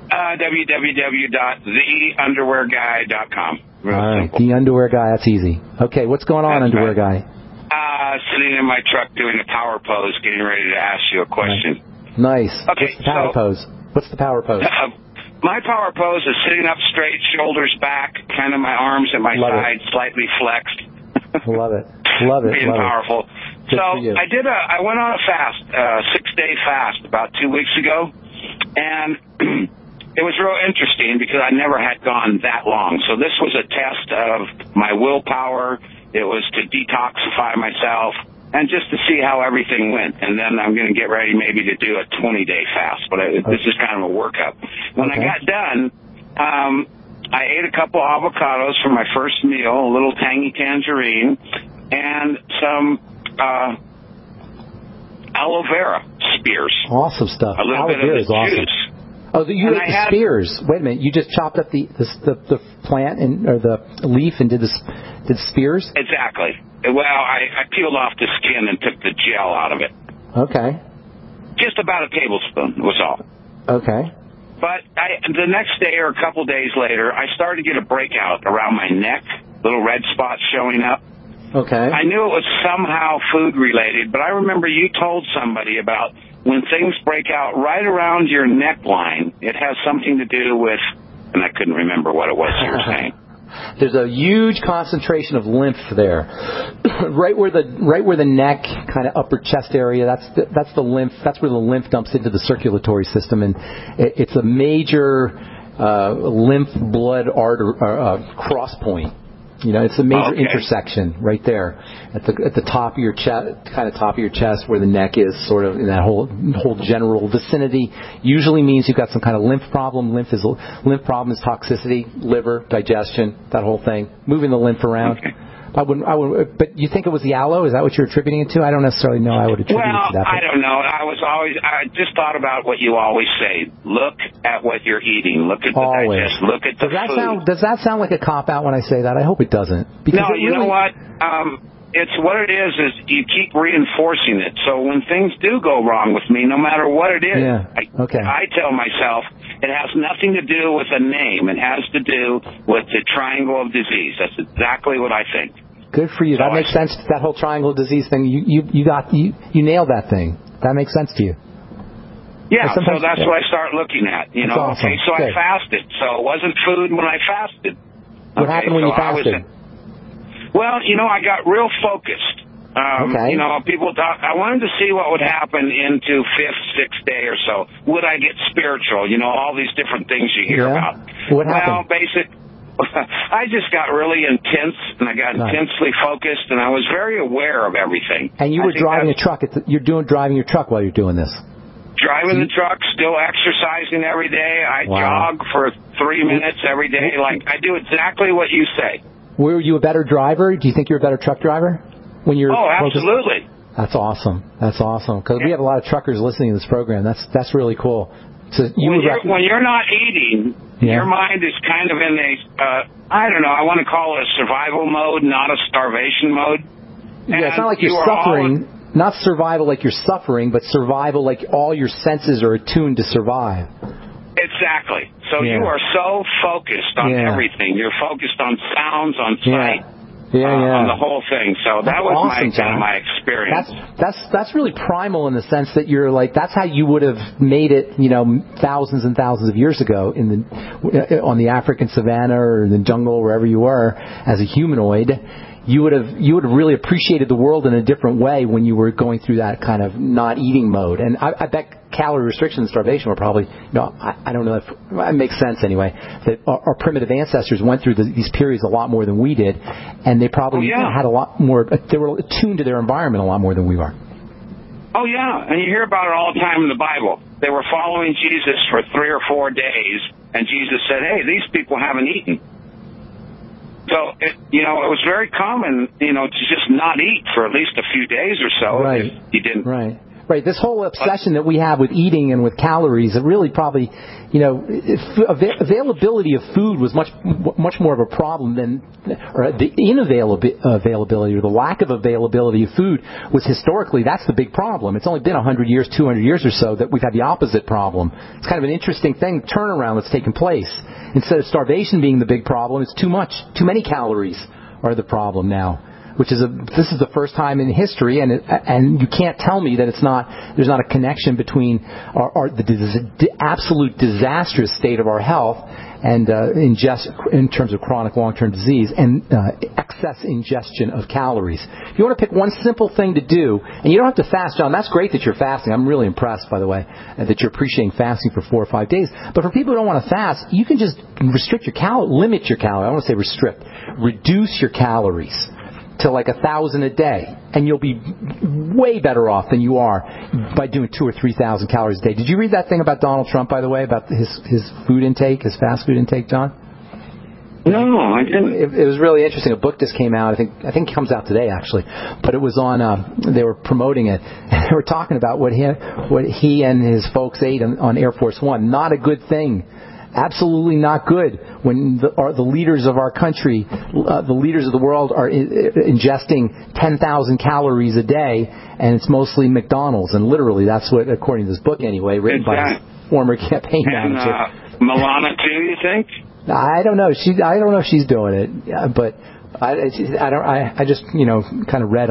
www.theunderwearguy.com. All right, the underwear guy. That's easy. Okay, what's going on, underwear guy? Sitting in my truck doing a power pose, getting ready to ask you a question. Nice. Okay, What's the power pose? What's the power pose? My power pose is sitting up straight, shoulders back, kind of my arms at my side, slightly flexed. Love it. Love it. Being Love powerful. Good So for you. I went on a fast, 6-day fast about 2 weeks ago, and it was real interesting because I never had gone that long. So this was a test of my willpower. It was to detoxify myself and just to see how everything went. And then I'm going to get ready maybe to do a 20-day fast, but this is kind of a workup. When I got done, I ate a couple avocados for my first meal, a little tangy tangerine, and some aloe vera spears. Awesome stuff. A little Aloe bit of vera the is awesome. juice. Oh, you And ate I the had- spears. Wait a minute. You just chopped up the plant or the leaf and did the spears? Exactly. Well, I peeled off the skin and took the gel out of it. Okay. Just about a tablespoon was all. Okay. But the next day or a couple days later, I started to get a breakout around my neck, little red spots showing up. Okay. I knew it was somehow food related, but I remember you told somebody about when things break out right around your neckline, it has something to do with, and I couldn't remember what it was you were saying. There's a huge concentration of lymph there, right where the neck, kind of upper chest area. That's the lymph. That's where the lymph dumps into the circulatory system, and it's a major lymph blood artery cross point. You know, it's a major intersection right there at the top of your chest, kind of top of your chest, where the neck is, sort of in that whole general vicinity. Usually means you've got some kind of lymph problem. Lymph problem is toxicity, liver, digestion, that whole thing. Moving the lymph around. Okay. I wouldn't. But you think it was the aloe? Is that what you're attributing it to? I don't necessarily know. I would attribute it to that. I don't know. I just thought about what you always say. Look at what you're eating. Look at the digestion. Look at the food. Does that sound like a cop out when I say that? I hope it doesn't. Because no, you know what? It's what it is you keep reinforcing it. So when things do go wrong with me, no matter what it is, I tell myself it has nothing to do with a name. It has to do with the triangle of disease. That's exactly what I think. Good for you. That makes sense. That whole triangle of disease thing. You nailed that thing. That makes sense to you. Yeah, so that's what I start looking at. You know, awesome. Okay, so I fasted. So it wasn't food when I fasted. What happened when you fasted? Well, you know, I got real focused. You know, people talk. I wanted to see what would happen into 5th, 6th day or so. Would I get spiritual? You know, all these different things you hear about. What happened? Well, I just got really intense, and I got intensely focused, and I was very aware of everything. And you were driving a truck. Driving your truck while you're doing this. Driving the truck, still exercising every day. I jog for 3 minutes every day. Like, I do exactly what you say. Were you a better driver? Do you think you're a better truck driver? When you're absolutely. That's awesome. That's awesome. Because we have a lot of truckers listening to this program. That's really cool. So when you're not eating, your mind is kind of in a, I don't know, I want to call it a survival mode, not a starvation mode. Yeah, it's not like you're suffering, not survival like you're suffering, but survival like all your senses are attuned to survive. Exactly. So you are so focused on everything. You're focused on sounds, on sight. On the whole thing. So that was awesome, my experience. That's really primal in the sense that you're like, that's how you would have made it, you know, thousands and thousands of years ago on the African savanna or in the jungle, wherever you were, as a humanoid. You would have really appreciated the world in a different way when you were going through that kind of not eating mode. And I bet calorie restriction and starvation were probably, I don't know if it makes sense anyway, that our primitive ancestors went through these periods a lot more than we did, and they probably had a lot more, they were attuned to their environment a lot more than we are. Oh yeah, and you hear about it all the time in the Bible. They were following Jesus for 3 or 4 days, and Jesus said, hey, these people haven't eaten. So, it was very common, to just not eat for at least a few days or so. Right. If you didn't. Right. Right, this whole obsession that we have with eating and with calories, it really probably, availability of food was much more of a problem than, or the inavailability or the lack of availability of food was historically, that's the big problem. It's only been 100 years, 200 years or so that we've had the opposite problem. It's kind of an interesting turnaround that's taken place. Instead of starvation being the big problem, it's too many calories are the problem now. This is the first time in history, and you can't tell me that there's not a connection between the absolute disastrous state of our health and in terms of chronic long-term disease and excess ingestion of calories. If you want to pick one simple thing to do, and you don't have to fast, John, that's great that you're fasting. I'm really impressed, by the way, that you're appreciating fasting for 4 or 5 days. But for people who don't want to fast, you can just limit your calories. I don't want to say restrict. Reduce your calories to like 1,000 a day, and you'll be way better off than you are by doing 2,000 or 3,000 calories a day. Did you read that thing about Donald Trump, by the way, about his food intake, his fast food intake, John? No, I didn't. It was really interesting. A book just came out. I think it comes out today, actually. But it was on. They were promoting it. And they were talking about what he and his folks ate on Air Force One. Not a good thing. Absolutely not good when the leaders of our country, the leaders of the world are ingesting 10,000 calories a day, and it's mostly McDonald's. And literally, that's what, according to this book anyway, written by a former campaign manager. Melania too, you think? I don't know. I don't know if she's doing it, but I just kind of read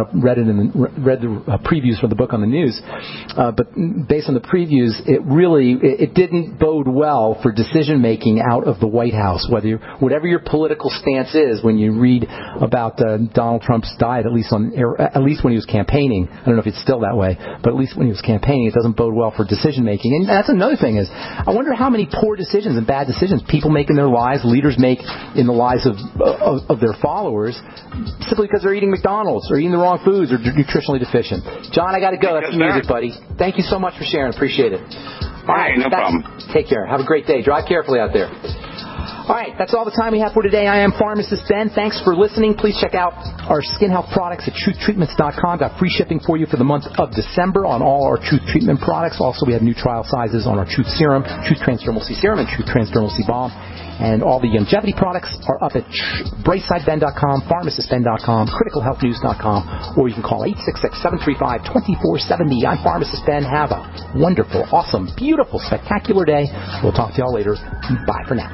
the previews from the book on the news, but based on the previews, it didn't bode well for decision making out of the White House. Whatever your political stance is, when you read about Donald Trump's diet, at least when he was campaigning, I don't know if it's still that way, but at least when he was campaigning, it doesn't bode well for decision making. And that's another thing is, I wonder how many poor decisions and bad decisions people make in their lives, leaders make in the lives of their followers, simply because they're eating McDonald's or eating the wrong foods or nutritionally deficient. John, I got to go. That's the music, buddy. Thank you so much for sharing. Appreciate it. All right, no problem. Take care. Have a great day. Drive carefully out there. All right, that's all the time we have for today. I am Pharmacist Ben. Thanks for listening. Please check out our skin health products at truthtreatments.com. Got free shipping for you for the month of December on all our Truth Treatment products. Also, we have new trial sizes on our Truth Serum, Truth Transdermal C Serum, and Truth Transdermal C Balm. And all the longevity products are up at brightsideben.com, pharmacistben.com, criticalhealthnews.com, or you can call 866-735-2470. I'm Pharmacist Ben. Have a wonderful, awesome, beautiful, spectacular day. We'll talk to y'all later. Bye for now.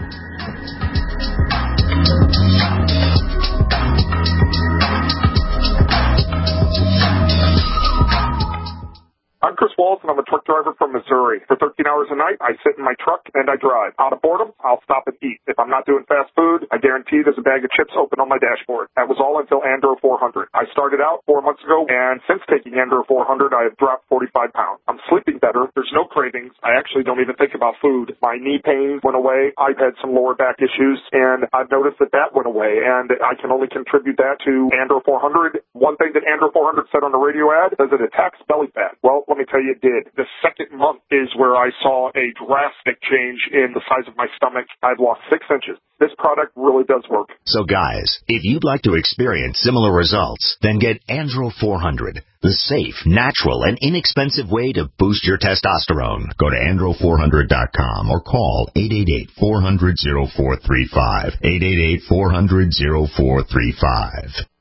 I'm Chris Walls, and I'm a truck driver from Missouri. For 13 hours a night, I sit in my truck and I drive. Out of boredom, I'll stop and eat. If I'm not doing fast food, I guarantee there's a bag of chips open on my dashboard. That was all until Andro 400. I started out 4 months ago, and since taking Andro 400, I have dropped 45 pounds. I'm sleeping better. There's no cravings. I actually don't even think about food. My knee pain went away. I've had some lower back issues, and I've noticed that went away, and I can only contribute that to Andro 400. One thing that Andro 400 said on the radio ad is it attacks belly fat. Well, let me tell you, it did. The second month is where I saw a drastic change in the size of my stomach. I've lost 6 inches. This product really does work. So guys, if you'd like to experience similar results, then get Andro 400, the safe, natural, and inexpensive way to boost your testosterone. Go to andro400.com or call 888-400-0435. 888-400-0435.